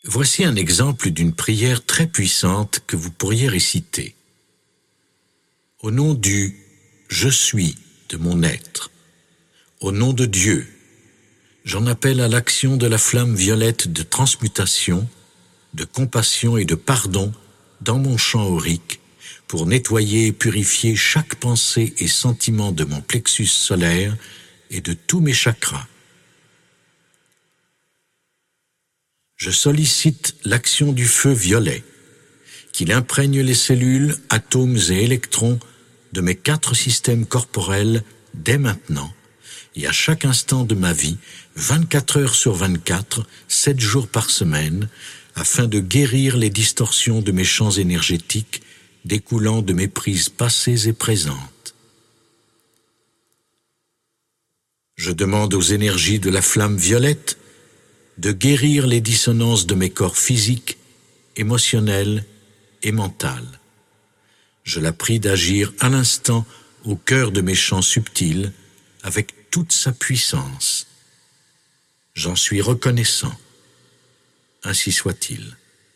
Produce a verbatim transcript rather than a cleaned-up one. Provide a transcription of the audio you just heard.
Voici un exemple d'une prière très puissante que vous pourriez réciter. Au nom du « Je suis » de mon être, au nom de Dieu, j'en appelle à l'action de la flamme violette de transmutation, de compassion et de pardon dans mon champ aurique pour nettoyer et purifier chaque pensée et sentiment de mon plexus solaire et de tous mes chakras. Je sollicite l'action du feu violet, qu'il imprègne les cellules, atomes et électrons de mes quatre systèmes corporels dès maintenant et à chaque instant de ma vie, vingt-quatre heures sur vingt-quatre, sept jours par semaine, afin de guérir les distorsions de mes champs énergétiques découlant de mes prises passées et présentes. Je demande aux énergies de la flamme violette de guérir les dissonances de mes corps physiques, émotionnels et mentaux. Je la prie d'agir à l'instant au cœur de mes champs subtils avec toute sa puissance. J'en suis reconnaissant. Ainsi soit-il.